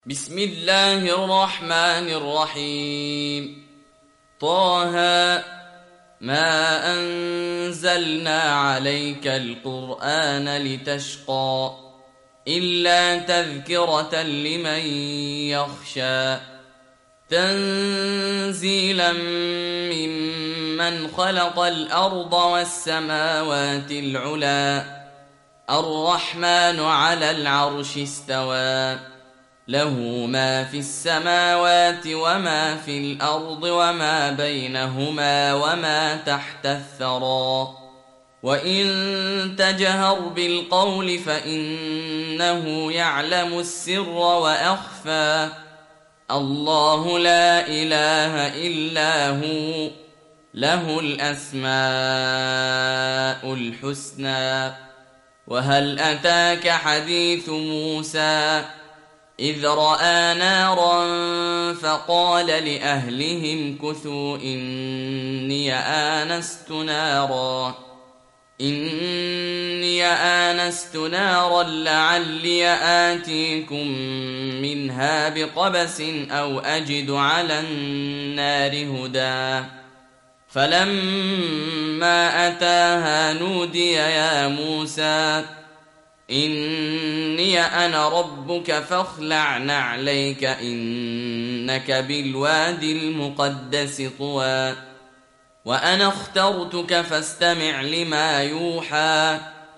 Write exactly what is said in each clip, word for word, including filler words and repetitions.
بسم الله الرحمن الرحيم. طه ما أنزلنا عليك القرآن لتشقى إلا تذكرة لمن يخشى تنزيلا ممن خلق الأرض والسماوات العلى الرحمن على العرش استوى له ما في السماوات وما في الأرض وما بينهما وما تحت الثرى وإن تجهر بالقول فإنه يعلم السر وأخفى الله لا إله إلا هو له الأسماء الحسنى. وهل أتاك حديث موسى إذ رأى نارا فقال لأهلهم كثوا إني آنست نارا إني آنست نارا لعلي آتيكم منها بقبس أو أجد على النار هدى فلما أتاها نودي يا موسى إني أنا ربك فاخلع نعليك إنك بالوادي المقدس طوى وأنا اخترتك فاستمع لما يوحى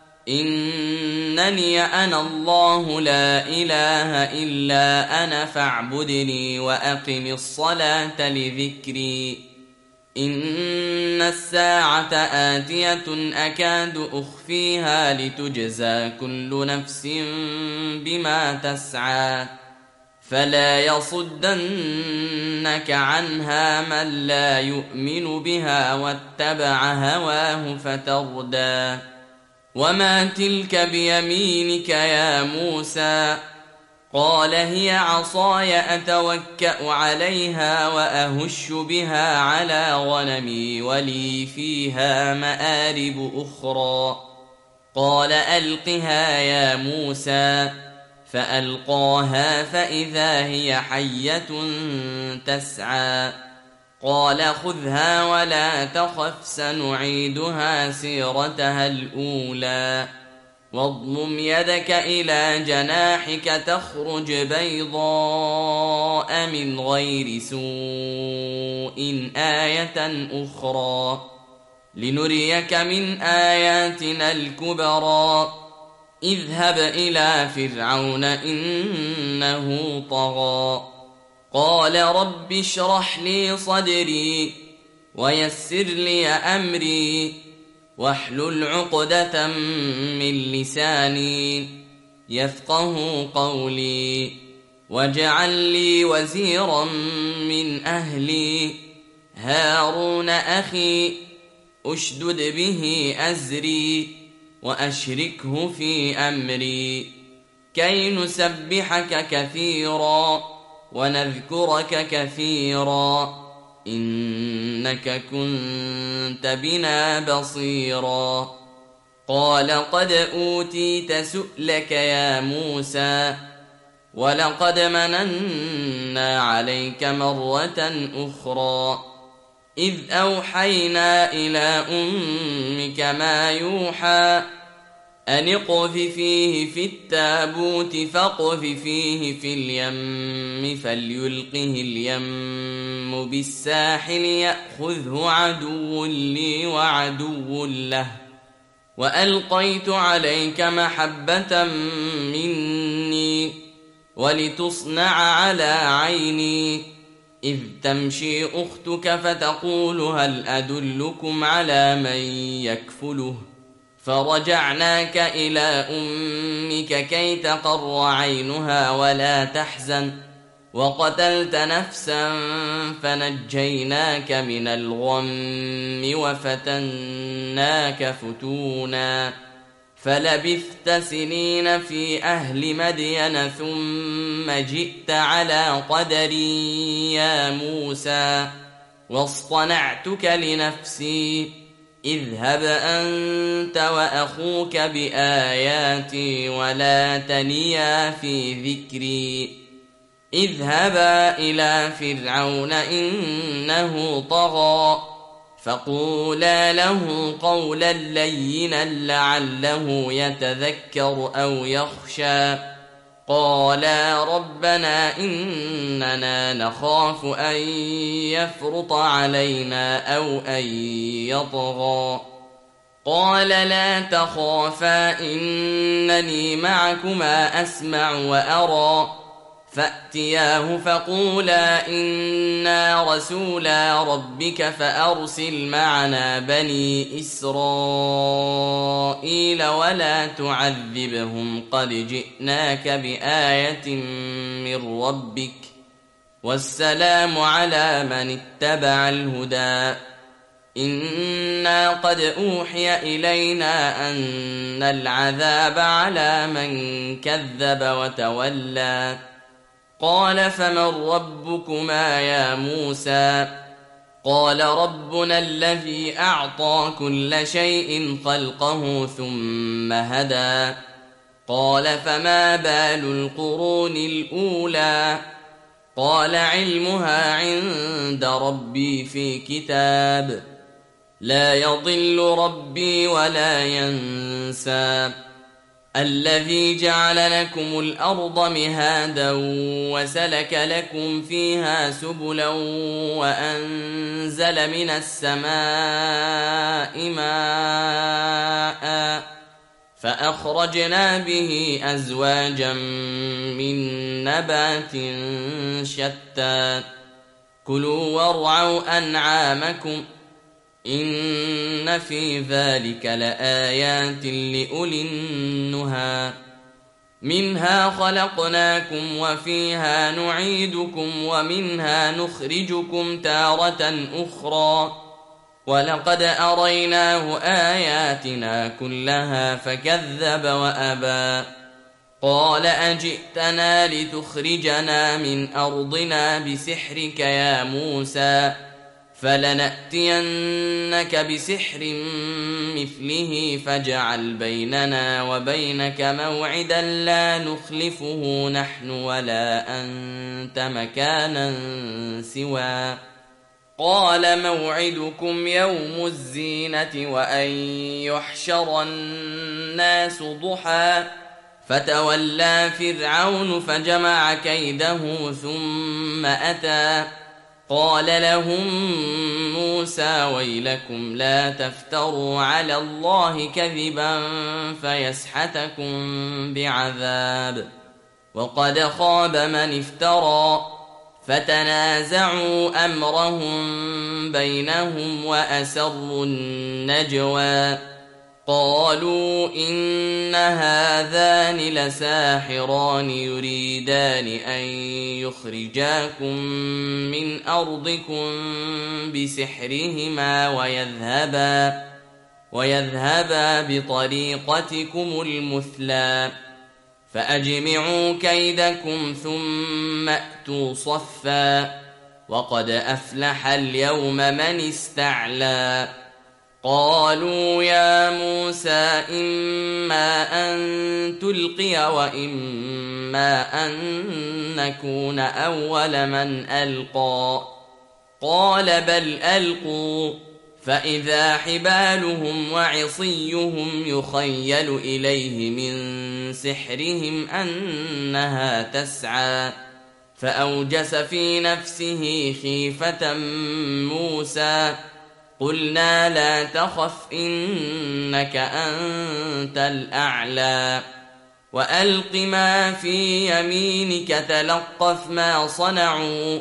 إنني أنا الله لا إله إلا أنا فاعبدني وأقم الصلاة لذكري إن الساعة آتية أكاد أخفيها لتجزى كل نفس بما تسعى فلا يصدنك عنها من لا يؤمن بها واتبع هواه فتردى وما تلك بيمينك يا موسى قال هي عصاي أتوكأ عليها وأهش بها على غنمي ولي فيها مآرب أخرى قال ألقها يا موسى فألقاها فإذا هي حية تسعى قال خذها ولا تخف سنعيدها سيرتها الأولى واضمم يدك إلى جناحك تخرج بيضاء من غير سوء آية أخرى لنريك من آياتنا الكبرى اذهب إلى فرعون إنه طغى قال رب اشرح لي صدري ويسر لي أمري واحلل عقدة من لساني يفقه قولي واجعل لي وزيرا من أهلي هارون أخي أشدد به أزري وأشركه في أمري كي نسبحك كثيرا ونذكرك كثيرا إنك كنت بنا بصيرا قال قد أوتيت سؤلك يا موسى ولقد مننا عليك مرة أخرى إذ أوحينا إلى أمك ما يوحى أن اقذفيه في التابوت فاقذفيه في اليم فليلقه اليم بالساحل يأخذه عدو لي وعدو له وألقيت عليك محبة مني ولتصنع على عيني إذ تمشي أختك فتقول هل أدلكم على من يكفله فرجعناك إلى أمك كي تقر عينها ولا تحزن وقتلت نفسا فنجيناك من الغم وفتناك فتونا فلبثت سنين في أهل مدين ثم جئت على قدري يا موسى واصطنعتك لنفسي اذهب أنت وأخوك بآياتي ولا تنيا في ذكري اذهبا إلى فرعون إنه طغى فقولا له قولا لينا لعله يتذكر أو يخشى قالا ربنا إننا نخاف أن يفرط علينا أو أن يطغى قال لا تخافا إنني معكما أسمع وأرى فأتياه فقولا إنا رسولا ربك فأرسل معنا بني إسرائيل ولا تعذبهم قد جئناك بآية من ربك والسلام على من اتبع الهدى إنا قد أوحي إلينا أن العذاب على من كذب وتولى قال فمن ربكما يا موسى قال ربنا الذي أعطى كل شيء خلقه ثم هدى قال فما بال القرون الأولى قال علمها عند ربي في كتاب لا يضل ربي ولا ينسى الذي جعل لكم الأرض مهادا وسلك لكم فيها سبلا وأنزل من السماء ماء فأخرجنا به أزواجا من نبات شتى كلوا وارعوا أنعامكم إن في ذلك لآيات لأولي النهى منها خلقناكم وفيها نعيدكم ومنها نخرجكم تارة أخرى ولقد أريناه آياتنا كلها فكذب وأبى قال أجئتنا لتخرجنا من أرضنا بسحرك يا موسى فلنأتينك بسحر مثله فاجعل بيننا وبينك موعدا لا نخلفه نحن ولا أنت مكانا سوى قال موعدكم يوم الزينة وأن يحشر الناس ضحى فتولى فرعون فجمع كيده ثم أتى قال لهم موسى ويلكم لا تفتروا على الله كذبا فيسحتكم بعذاب وقد خاب من افترى فتنازعوا أمرهم بينهم وأسروا النجوى قالوا إن هذان لساحران يريدان أن يخرجاكم من أرضكم بسحرهما ويذهبا ويذهبا بطريقتكم المثلى فأجمعوا كيدكم ثم أتوا صفا وقد أفلح اليوم من استعلى قالوا يا موسى إما أن تلقي وإما أن نكون أول من ألقى قال بل ألقوا فإذا حبالهم وعصيهم يخيل إليه من سحرهم أنها تسعى فأوجس في نفسه خيفة موسى قلنا لا تخف إنك أنت الأعلى وألق ما في يمينك تلقف ما صنعوا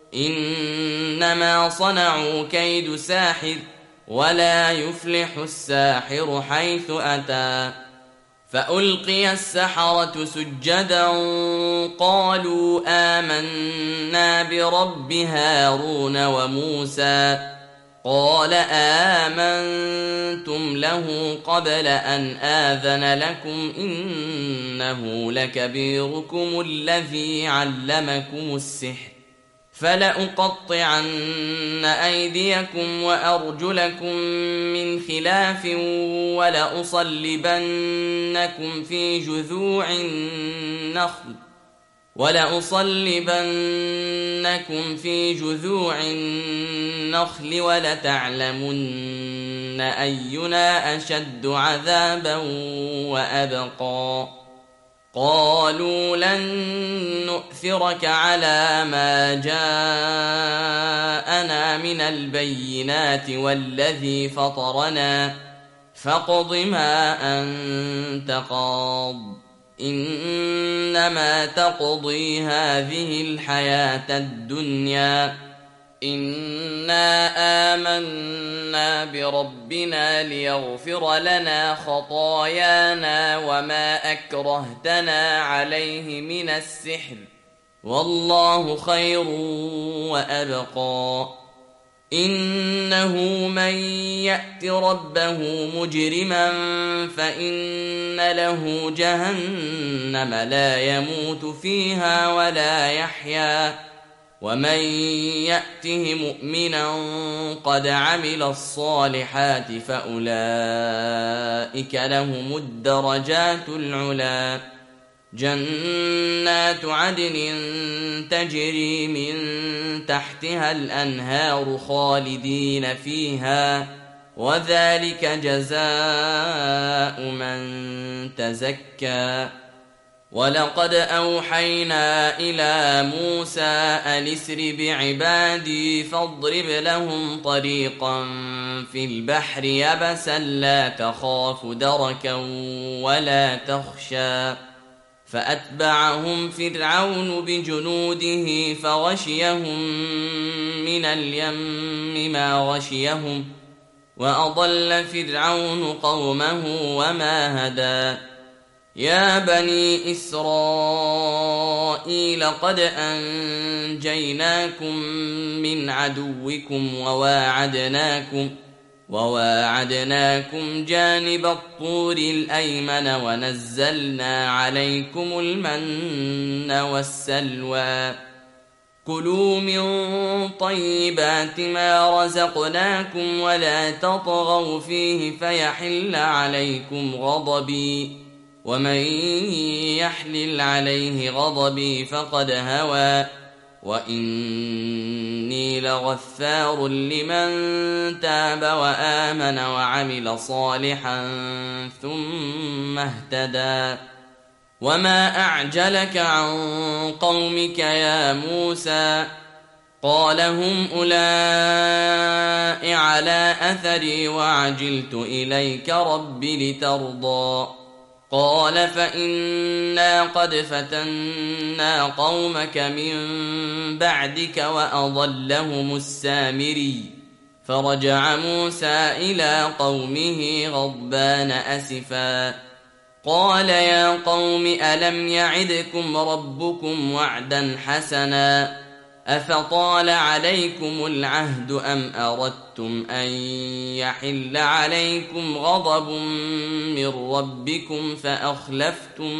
إنما صنعوا كيد ساحر ولا يفلح الساحر حيث أتى فألقي السحرة سجدا قالوا آمنا برب هارون وموسى قال آمنتم له قبل أن آذن لكم إنه لكبيركم الذي علمكم السحر فلأقطعن أيديكم وأرجلكم من خلاف ولأصلبنكم في جذوع النخل ولأصلبنكم في جذوع النخل ولتعلمن أينا أشد عذابا وأبقى قالوا لن نؤثرك على ما جاءنا من البينات والذي فطرنا فاقض ما أنت قاض إنما تقضي هذه الحياة الدنيا إنا آمنا بربنا ليغفر لنا خطايانا وما أكرهتنا عليه من السحر والله خير وأبقى إنه من يأت ربه مجرما فإن له جهنم لا يموت فيها ولا يحيا ومن يأته مؤمنا قد عمل الصالحات فأولئك لهم الدرجات العلا جنات عدن تجري من تحتها الأنهار خالدين فيها وذلك جزاء من تزكى ولقد أوحينا إلى موسى أن اسر بعبادي فاضرب لهم طريقا في البحر يبسا لا تخاف دركا ولا تخشى فأتبعهم فرعون بجنوده فغشيهم من اليم ما غشيهم وأضل فرعون قومه وما هدى يا بني إسرائيل قد أنجيناكم من عدوكم وواعدناكم وواعدناكم جانب الطور الأيمن ونزلنا عليكم المن والسلوى كلوا من طيبات ما رزقناكم ولا تطغوا فيه فيحل عليكم غضبي ومن يحلل عليه غضبي فقد هوى وإني لغفار لمن تاب وآمن وعمل صالحا ثم اهتدى وما أعجلك عن قومك يا موسى قال هم أولئك على أثري وعجلت إليك رب لترضى قال فإنا قد فتنا قومك من بعدك وأضلهم السامري فرجع موسى إلى قومه غضبان أسفا قال يا قوم ألم يعدكم ربكم وعدا حسنا أفطال عليكم العهد أم أردتم أن يحل عليكم غضب من ربكم فأخلفتم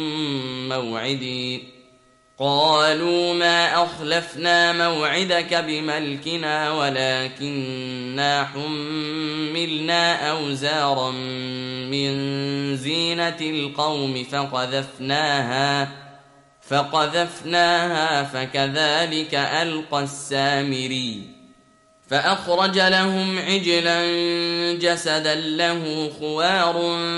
موعدي قالوا ما أخلفنا موعدك بملكنا ولكننا حملنا أوزارا من زينة القوم فقذفناها فقذفناها فكذلك ألقى السامري فأخرج لهم عجلا جسدا له خوار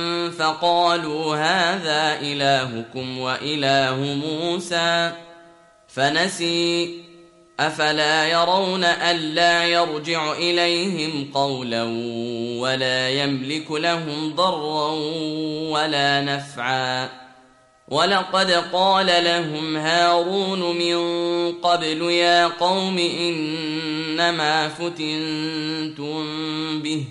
فقالوا هذا إلهكم وإله موسى فنسي أفلا يرون ألا يرجع إليهم قولا ولا يملك لهم ضرا ولا نفعا ولقد قال لهم هارون من قبل يا قوم إنما فتنتم به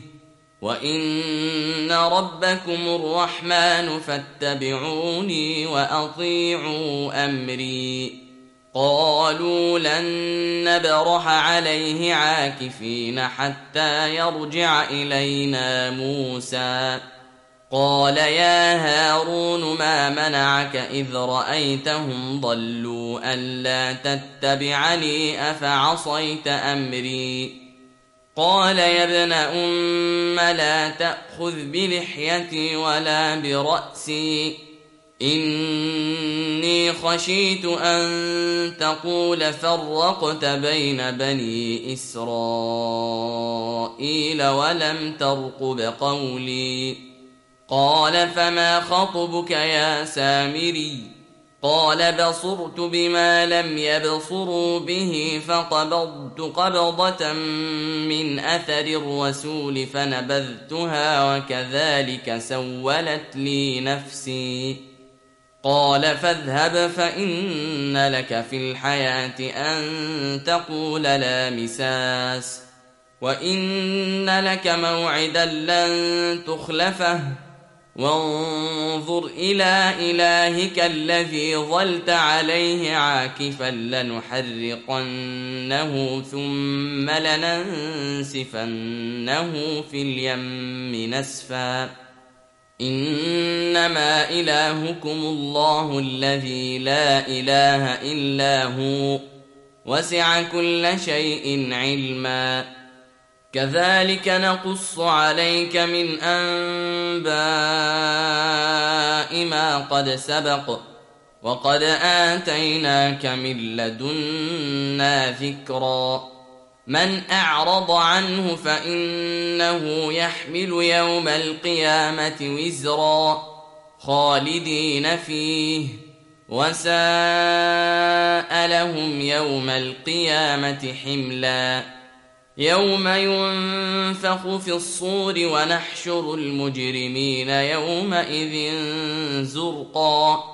وإن ربكم الرحمن فاتبعوني وأطيعوا أمري قالوا لن نبرح عليه عاكفين حتى يرجع إلينا موسى قال يا هارون ما منعك إذ رأيتهم ضلوا ألا تتبعني أفعصيت أمري قال يا ابن أم لا تأخذ بلحيتي ولا برأسي إني خشيت أن تقول فرقت بين بني إسرائيل ولم ترقب قولي. قال فما خطبك يا سامري؟ قال بصرت بما لم يبصروا به فقبضت قبضة من أثر الرسول فنبذتها وكذلك سولت لي نفسي. قال فاذهب فإن لك في الحياة أن تقول لا مساس وإن لك موعدا لن تخلفه وانظر إلى إلهك الذي ظلت عليه عاكفا لنحرقنه ثم لننسفنه في اليم نسفا. إنما إلهكم الله الذي لا إله إلا هو وسع كل شيء علما. كذلك نقص عليك من أنباء ما قد سبق وقد آتيناك من لدنا ذكرا. من أعرض عنه فإنه يحمل يوم القيامة وزرا خالدين فيه وساء لهم يوم القيامة حملا. يوم ينفخ في الصور ونحشر المجرمين يومئذ زرقا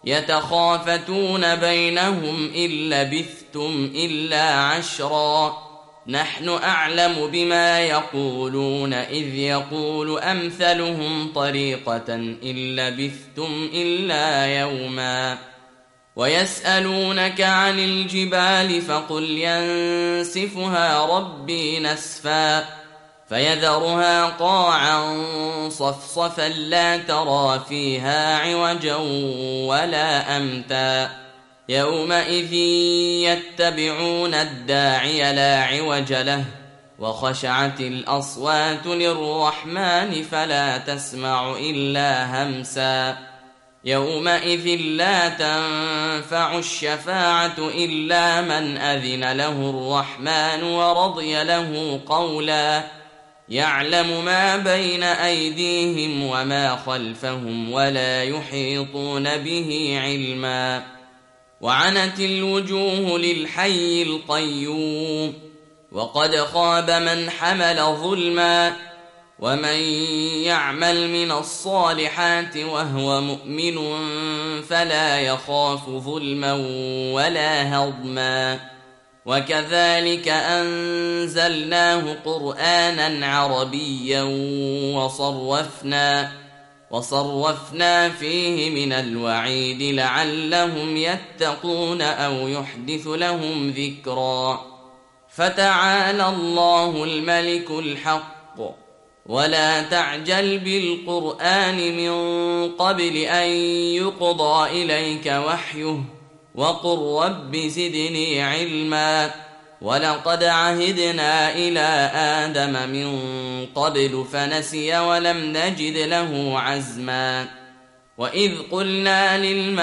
يتخافتون بينهم إن لبثتم إلا عشرا نحن أعلم بما يقولون إذ يقول أمثلهم طريقة إن لبثتم إلا يوما. ويسألونك عن الجبال فقل ينسفها ربي نسفا فيذرها قاعا صفصفا لا ترى فيها عوجا ولا أمتا. يومئذ يتبعون الداعي لا عوج له وخشعت الأصوات للرحمن فلا تسمع إلا همسا. يومئذ لا تنفع الشفاعة إلا من أذن له الرحمن ورضي له قولا. يعلم ما بين أيديهم وما خلفهم ولا يحيطون به علما. وعنت الوجوه للحي القيوم وقد خاب من حمل ظلما. ومن يعمل من الصالحات وهو مؤمن فلا يخاف ظلما ولا هضما. وكذلك أنزلناه قرآنا عربيا وصرفنا وصرفنا فيه من الوعيد لعلهم يتقون أو يحدث لهم ذكرا. فتعالى الله الملك الحق ولا تعجل بالقرآن من قبل أن يقضى إليك وحيه وقل رب زدني علما. ولقد عهدنا إلى آدم من قبل فنسي ولم نجد له عزما. وإذ قلنا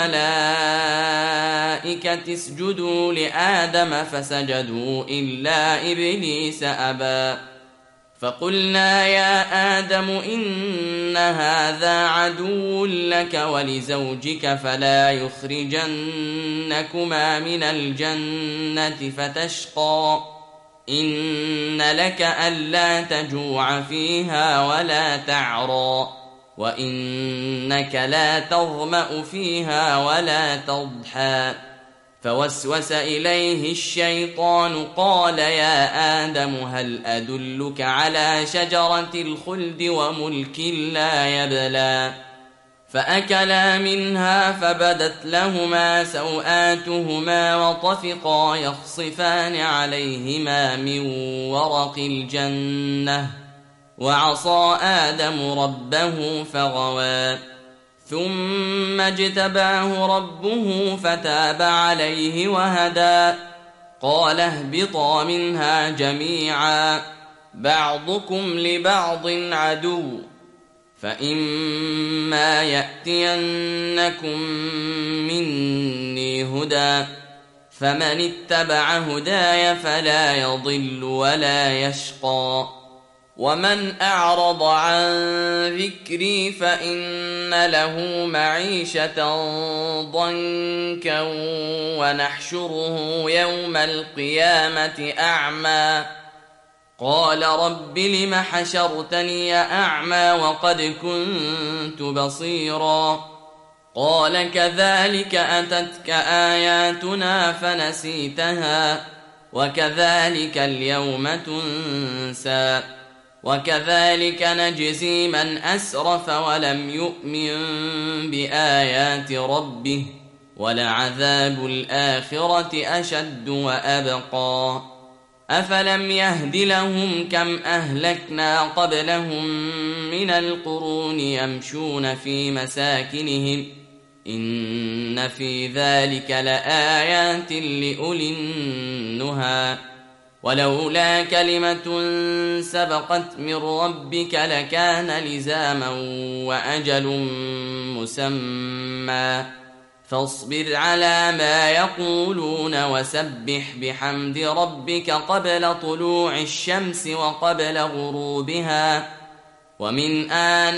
للملائكة اسجدوا لآدم فسجدوا إلا إبليس أبى. فقلنا يا آدم إن هذا عدو لك ولزوجك فلا يخرجنكما من الجنة فتشقى. إن لك ألا تجوع فيها ولا تعرى وإنك لا تظمأ فيها ولا تضحى. فوسوس إليه الشيطان قال يا آدم هل أدلك على شجرة الخلد وملك لا يبلى. فأكلا منها فبدت لهما سوآتهما وطفقا يخصفان عليهما من ورق الجنة وعصى آدم ربه فغوى. ثم اجتباه ربه فتاب عليه وهدى. قال اهبطا منها جميعا بعضكم لبعض عدو فإما يأتينكم مني هدى فمن اتبع هداي فلا يضل ولا يشقى ومن أعرض عن ذكري فإن له معيشة ضنكا ونحشره يوم القيامة أعمى قال رب لم حشرتني أعمى وقد كنت بصيرا قال كذلك أتتك آياتنا فنسيتها وكذلك اليوم تنسى وكذلك نجزي من أسرف ولم يؤمن بآيات ربه ولعذاب الآخرة أشد وأبقى أفلم يهد لهم كم أهلكنا قبلهم من القرون يمشون في مساكنهم إن في ذلك لآيات لأولي النهى ولولا كلمة سبقت من ربك لكان لزاما وأجل مسمى فاصبر على ما يقولون وسبح بحمد ربك قبل طلوع الشمس وقبل غروبها ومن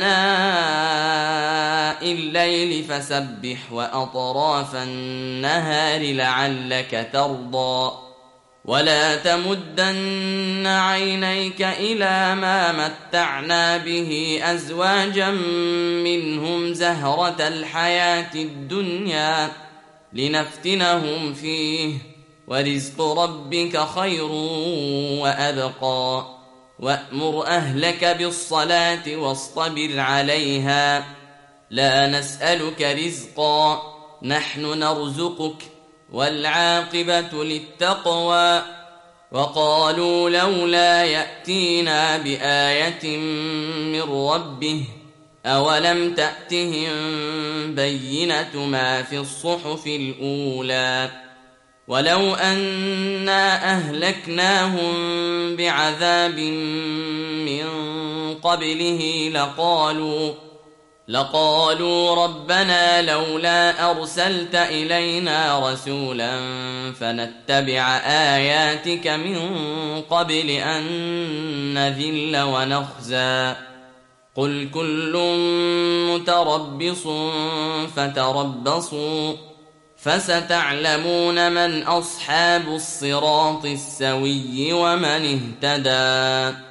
آناء الليل فسبح وأطراف النهار لعلك ترضى ولا تمدن عينيك إلى ما متعنا به أزواجا منهم زهرة الحياة الدنيا لنفتنهم فيه ورزق ربك خير وأبقى وأمر أهلك بالصلاة واصطبر عليها لا نسألك رزقا نحن نرزقك والعاقبة للتقوى وقالوا لولا يأتينا بآية من ربه أولم تأتهم بينة ما في الصحف الأولى ولو أنا أهلكناهم بعذاب من قبله لقالوا لقالوا ربنا لولا أرسلت إلينا رسولا فنتبع آياتك من قبل أن نذل ونخزى قل كل متربص فتربصوا فستعلمون من أصحاب الصراط السوي ومن اهتدى